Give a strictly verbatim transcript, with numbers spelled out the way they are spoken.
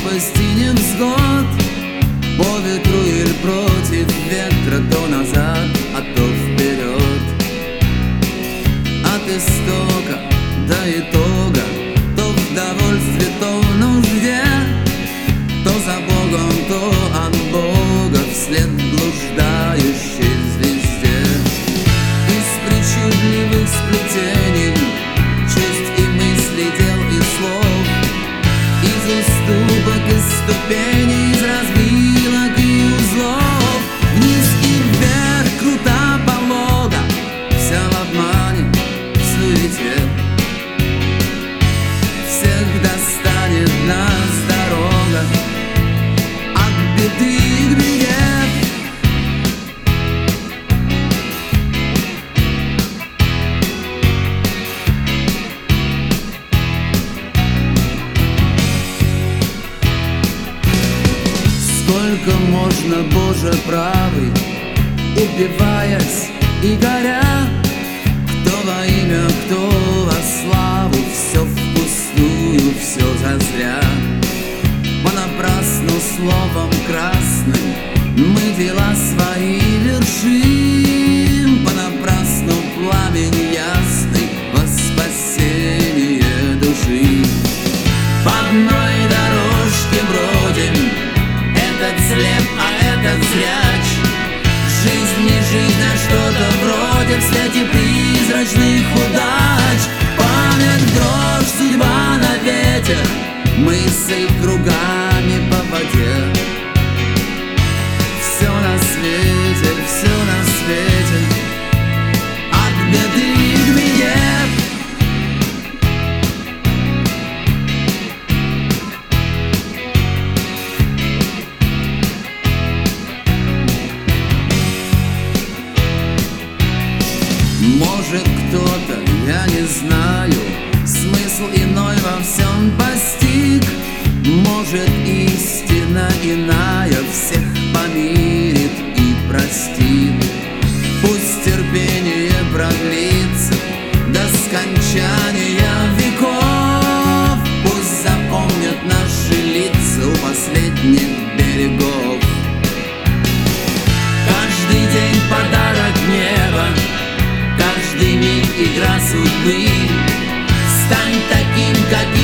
пропасти невзгод, по ветру или против ветра, то назад, а то вперед. От истока до итога, то в довольстве, то в нужде, то за Богом, то от Бога, вслед блуждающей звезде. Из причудливых сплетений честь и мысли, дел и слов, из уступок и ступеней, из развилок и узлов, вниз и вверх, крута полога, вся в обмане, в суете. Всех достанет нас дорога от беды к беде. Сколько можно, Боже правый, убиваясь и горя, кто во имя, кто во славу, все впустую, все зазря. Понапрасну словом красным мы дела свои вершим, понапрасну пламень ясный во спасение души. По одной дорожке бродим, этот слеп, а этот зряч. Жизнь не жизнь, а что-то вроде в свете призрачных удач. Память, дрожь, судьба на ветер, мысль кругами по воде. Все на свете, все на свете, от беды к беде. Может, кто-то, я не знаю, смысл иной во всем постиг. Может, истина иная всех помирит и простит. Пусть терпение продлится до скончания веков. Пусть запомнят наши лица у последних берегов. Каждый день подарок неба, каждый миг игра судьбы. Стань таким, как